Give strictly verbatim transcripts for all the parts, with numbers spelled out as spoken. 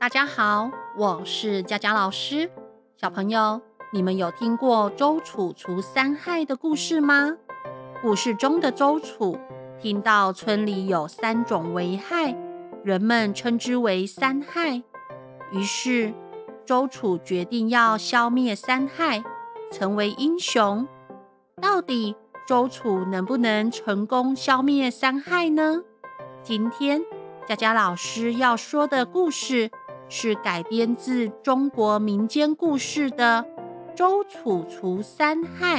大家好，我是佳佳老师。小朋友，你们有听过周楚除三害的故事吗？故事中的周楚听到村里有三种危害，人们称之为三害。于是周楚决定要消灭三害，成为英雄。到底周楚能不能成功消灭三害呢？今天佳佳老师要说的故事是改编自中国民间故事的《周楚除三害》。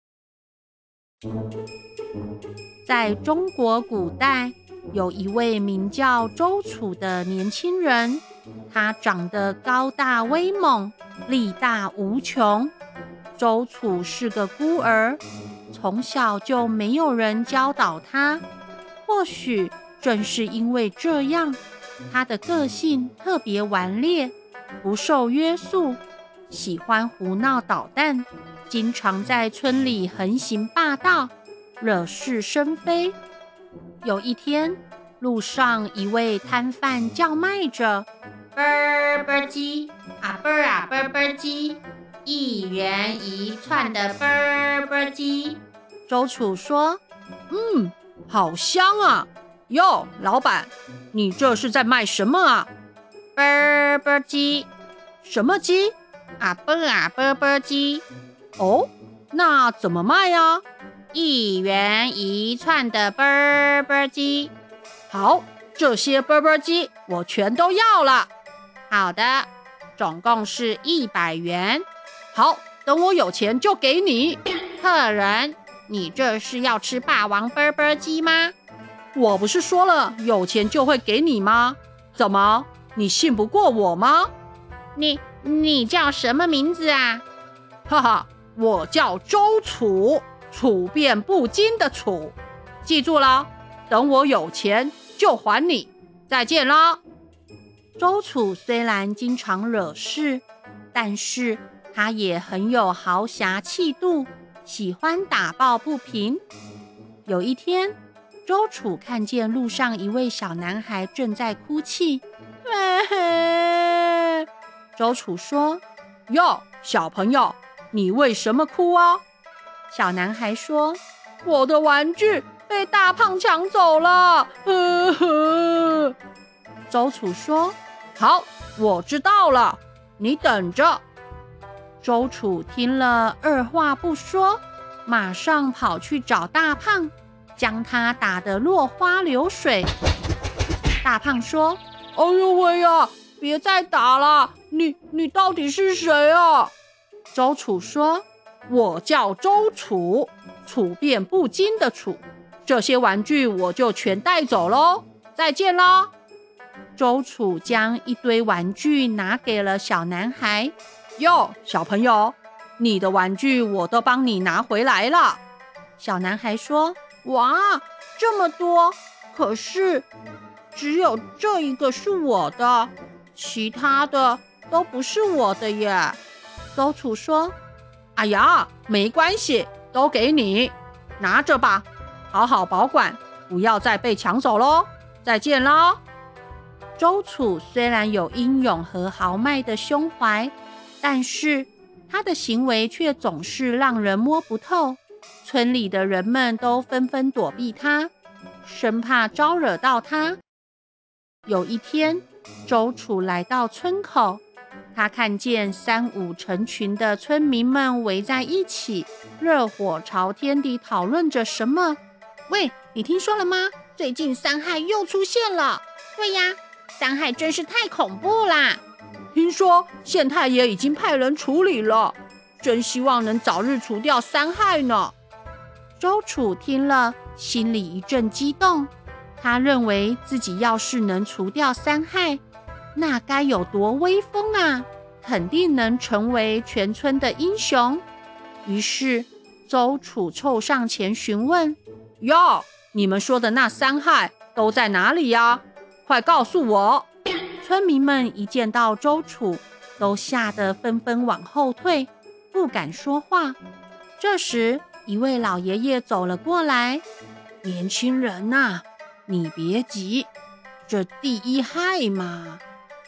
在中国古代，有一位名叫周楚的年轻人，他长得高大威猛，力大无穷。周楚是个孤儿，从小就没有人教导他。或许正是因为这样，他的个性特别顽劣，不受约束，喜欢胡闹捣蛋，经常在村里横行霸道，惹是生非。有一天，路上一位摊贩叫卖着啵啵鸡啊啵啊啵啵鸡，一元一串的啵啵鸡。周楚说：嗯，好香啊！哟，老板，你这是在卖什么啊？啵啵鸡。什么鸡？啊啵啊啵啵鸡。哦，那怎么卖啊？一元一串的啵啵鸡。好，这些啵啵鸡我全都要了。好的，总共是一百元。好，等我有钱就给你。客人，你这是要吃霸王啵啵鸡吗？我不是说了有钱就会给你吗？怎么，你信不过我吗？你你叫什么名字啊？哈哈，我叫周楚，处变不惊的处。记住了，等我有钱就还你。再见啦。周楚虽然经常惹事，但是他也很有豪侠气度，喜欢打抱不平。有一天，周楚看见路上一位小男孩正在哭泣。周楚说：哟，小朋友，你为什么哭啊？小男孩说：我的玩具被大胖抢走了。呵呵。周楚说：好，我知道了，你等着。周楚听了，二话不说，马上跑去找大胖，将他打得落花流水。大胖说：哎呦喂呀，别再打了，你你到底是谁啊？周楚说：我叫周楚，处变不惊的处，这些玩具我就全带走喽，再见啦。周楚将一堆玩具拿给了小男孩。哟，小朋友，你的玩具我都帮你拿回来了。小男孩说：哇，这么多，可是只有这一个是我的，其他的都不是我的耶。周楚说：哎呀，没关系，都给你，拿着吧，好好保管，不要再被抢走咯。再见啦。周楚虽然有英勇和豪迈的胸怀，但是他的行为却总是让人摸不透。村里的人们都纷纷躲避他，生怕招惹到他。有一天，周楚来到村口，他看见三五成群的村民们围在一起，热火朝天地讨论着什么。喂，你听说了吗？最近三害又出现了。对呀，三害真是太恐怖啦！听说县太爷已经派人处理了，真希望能早日除掉三害呢。周楚听了，心里一阵激动。他认为自己要是能除掉三害，那该有多威风啊！肯定能成为全村的英雄。于是，周楚凑上前询问：哟，你们说的那三害都在哪里呀？快告诉我！村民们一见到周楚，都吓得纷纷往后退，不敢说话。这时，一位老爷爷走了过来：年轻人啊，你别急，这第一害嘛，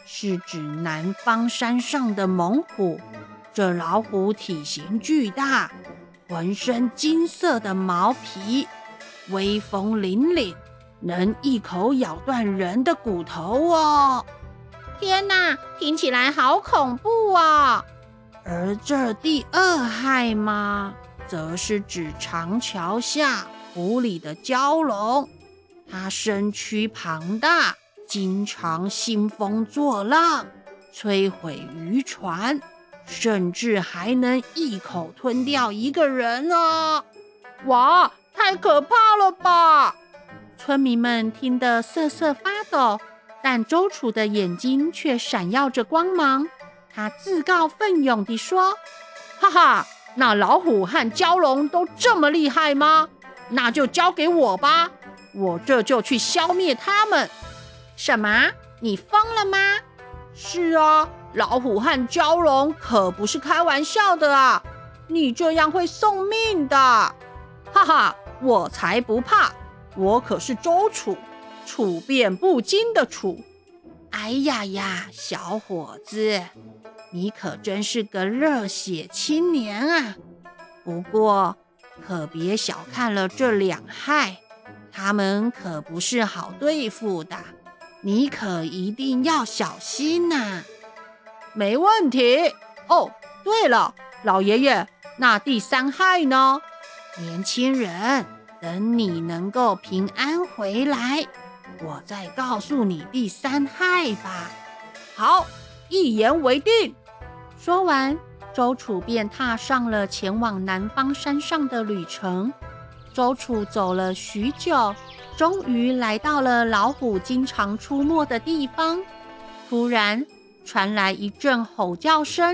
是指南方山上的猛虎。这老虎体型巨大，浑身金色的毛皮，威风凛凛，能一口咬断人的骨头哦！天哪，听起来好恐怖啊！而这第二害嘛，则是指长桥下湖里的蛟龙。它身躯庞大，经常兴风作浪，摧毁渔船，甚至还能一口吞掉一个人啊！哇，太可怕了吧！村民们听得瑟瑟发抖，但周楚的眼睛却闪耀着光芒。他自告奋勇地说：哈哈，那老虎和蛟龙都这么厉害吗？那就交给我吧，我这就去消灭他们。什么？你疯了吗？是啊，老虎和蛟龙可不是开玩笑的啊，你这样会送命的。哈哈，我才不怕，我可是周楚，处变不惊的楚。哎呀呀，小伙子，你可真是个热血青年啊！不过，可别小看了这两害，他们可不是好对付的，你可一定要小心呐、啊。没问题。哦，对了，老爷爷，那第三害呢？年轻人，等你能够平安回来，我再告诉你第三害吧。好，一言为定。说完，周楚便踏上了前往南方山上的旅程。周楚走了许久，终于来到了老虎经常出没的地方。突然传来一阵吼叫声，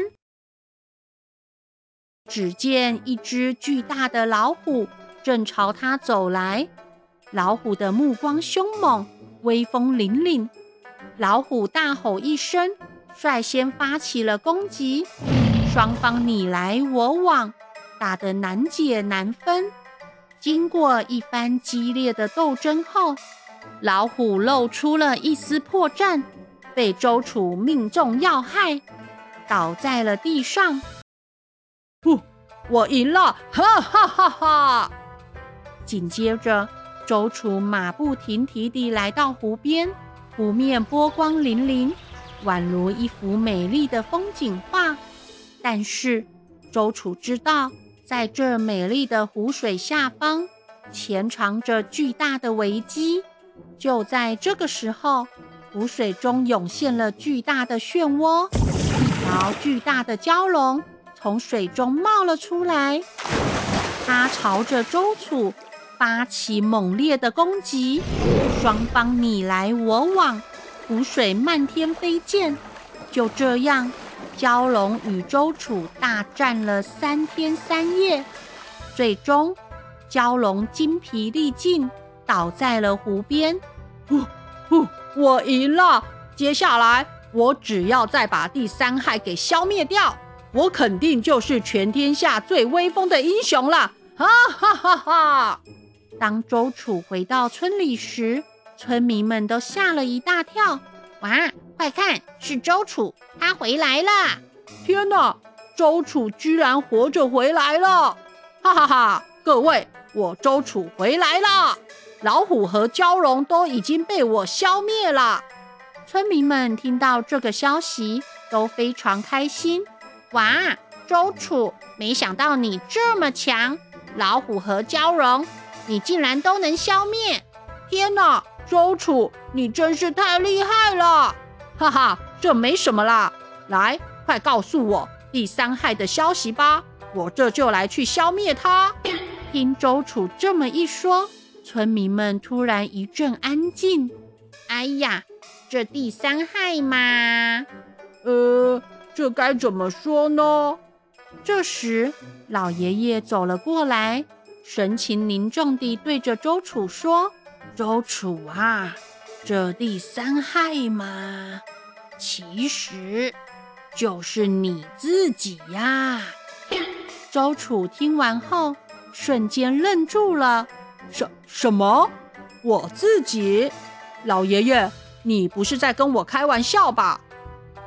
只见一只巨大的老虎正朝他走来。老虎的目光凶猛，威风凛凛。老虎大吼一声，率先发起了攻击。双方你来我往，打得难解难分。经过一番激烈的斗争后，老虎露出了一丝破绽，被周楚命中要害，倒在了地上。呼，我赢了！哈哈哈哈！紧接着，周楚马不停蹄地来到湖边，湖面波光粼粼，宛如一幅美丽的风景画。但是，周楚知道，在这美丽的湖水下方，潜藏着巨大的危机。就在这个时候，湖水中涌现了巨大的漩涡，一条巨大的蛟龙从水中冒了出来，它朝着周楚发起猛烈的攻击，双方你来我往，湖水漫天飞溅。就这样，蛟龙与周楚大战了三天三夜，最终蛟龙精疲力尽，倒在了湖边。呼呼，我赢了！接下来我只要再把第三害给消灭掉，我肯定就是全天下最威风的英雄了！哈哈哈哈！当周楚回到村里时，村民们都吓了一大跳。哇，快看，是周楚，他回来了！天哪，周楚居然活着回来了！哈哈哈，各位，我周楚回来了！老虎和蛟龙都已经被我消灭了。村民们听到这个消息都非常开心。哇，周楚，没想到你这么强，老虎和蛟龙你竟然都能消灭！天哪，周楚，你真是太厉害了！哈哈，这没什么啦，来，快告诉我第三害的消息吧，我这就来去消灭它。听周楚这么一说，村民们突然一阵安静。哎呀，这第三害嘛，呃，这该怎么说呢？这时，老爷爷走了过来，神情凝重地对着周楚说：周楚啊，这第三害嘛，其实就是你自己呀。周楚听完后，瞬间愣住了。什什么？我自己？老爷爷，你不是在跟我开玩笑吧？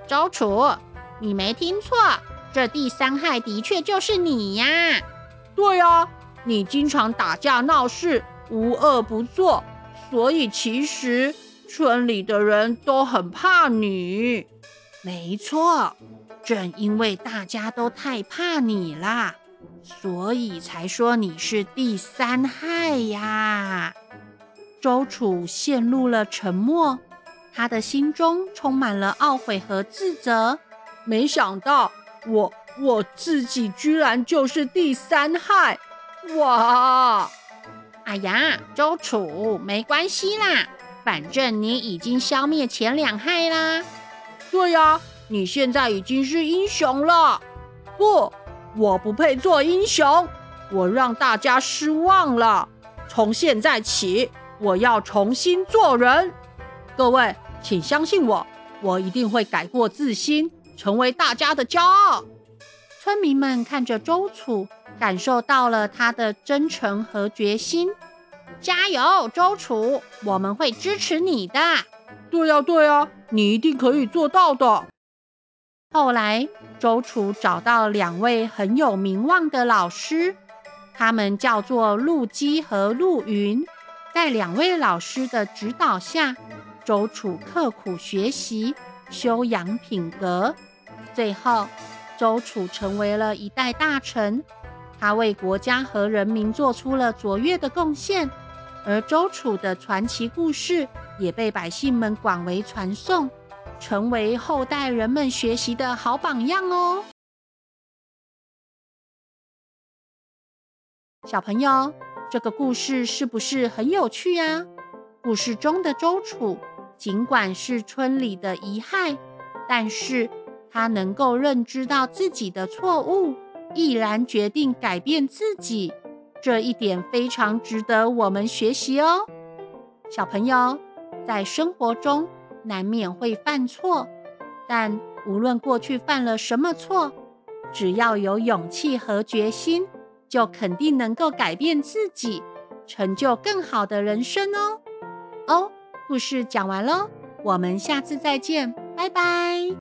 周楚，你没听错，这第三害的确就是你呀。 对啊，你经常打架闹事，无恶不作，所以其实村里的人都很怕你。 没错，正因为大家都太怕你啦，所以才说你是第三害呀。 周楚陷入了沉默，他的心中充满了懊悔和自责。没想到我我自己居然就是第三害！哇！ 哎呀，周楚，没关系啦，反正你已经消灭前两害啦。 对呀，你现在已经是英雄了。不，我不配做英雄，我让大家失望了。从现在起，我要重新做人。各位，请相信我，我一定会改过自新，成为大家的骄傲。村民们看着周楚，感受到了他的真诚和决心。 加油，周楚，我们会支持你的。 对呀，对呀，你一定可以做到的。后来，周楚找到两位很有名望的老师，他们叫做陆基和陆云。在两位老师的指导下，周楚刻苦学习，修养品格。最后，周楚成为了一代大臣，他为国家和人民做出了卓越的贡献。而周楚的传奇故事也被百姓们广为传颂，成为后代人们学习的好榜样哦。小朋友，这个故事是不是很有趣呀？故事中的周楚，尽管是村里的遗害，但是他能够认知到自己的错误，毅然决定改变自己，这一点非常值得我们学习哦。小朋友，在生活中难免会犯错，但无论过去犯了什么错，只要有勇气和决心，就肯定能够改变自己，成就更好的人生哦。哦，故事讲完喽，我们下次再见，拜拜。